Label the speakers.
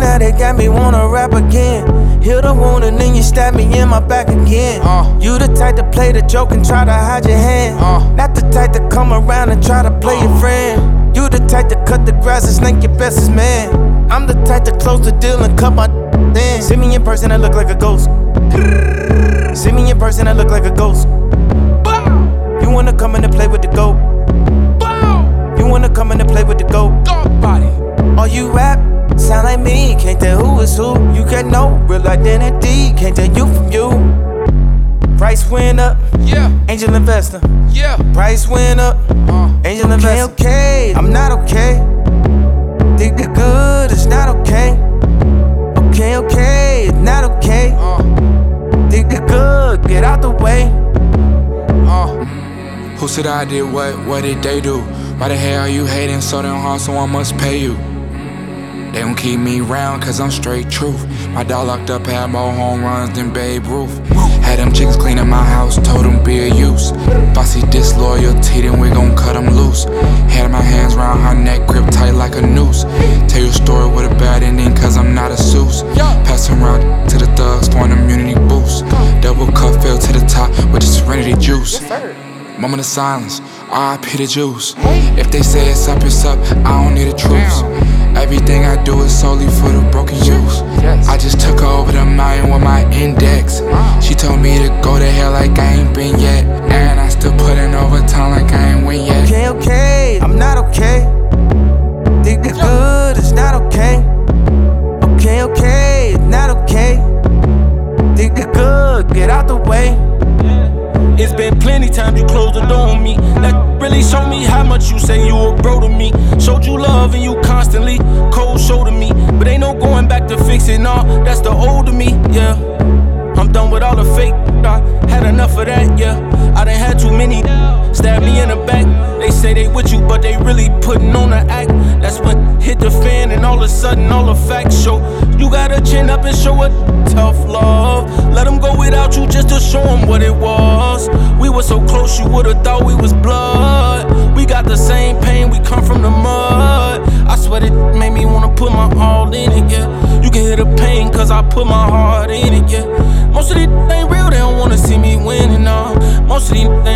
Speaker 1: now they got me wanna rap again. Heal the wound and then you stab me in my back again. You the type to play the joke and try to hide your hand. Not the type to come around and try to play your friend. You the type to cut the grass and snake your bestest man. I'm the type to close the deal and cut my in. See me in person, I look like a ghost. See me in person, I look like a ghost. You wanna come in and play with the goat? You wanna come in and play with the goat? All you rap sound like me, can't tell who is who. You get no real identity, can't tell you from you. Price went up,
Speaker 2: Yeah,
Speaker 1: angel investor.
Speaker 2: yeah.
Speaker 1: Price went up, angel investor. Okay, I'm not okay. Think the good, it's not okay. Okay, it's not okay. Think the good, get out the way.
Speaker 3: Who said I did what did they do? Why the hell are you hating so damn hard, so I must pay you? They gon' keep me round cause I'm straight truth. My dog locked up had more home runs than Babe Ruth. Had them chickens cleaning my house, told them be a use. If I see disloyalty, then we gon' cut them loose. Had my hands round her neck, grip tight like a noose. Tell you a story with a bad ending cause I'm not a Seuss. Pass them round to the thugs for an immunity boost. Double cup fell to the top with the serenity juice. Moment of silence, R.I.P. the juice. If they say it's up, I don't need a truce. Everything I do is solely for the broken youth. I just took her over the mountain with my index. She told me to go to hell like I ain't been yet. And I still put in overtime like I ain't win yet.
Speaker 1: Okay, I'm not okay. Think the good, it's not okay. Okay, it's not okay. Think the good, get out the way.
Speaker 4: It's been plenty times you closed the door on me. That really showed me how much you say you a bro to me. Showed you love and you constantly cold shoulder me. But ain't no going back to fix it, nah, that's the old of me, yeah. I'm done with all the fake, I had enough of that, yeah. I done had too many stab me in the back. They say they with you, but they really putting on the act. That's when hit the fan and all of a sudden all the facts show. You gotta chin up and show a tough love. Let them go without you just to show them what it was. We were so close you would've thought we was blood. We got the same pain, we come from the mud. I swear it made me wanna put my all in it, yeah. You can hear the pain cause I put my heart in it, yeah. Most of these ain't real, they don't wanna see me winning, nah. Most of these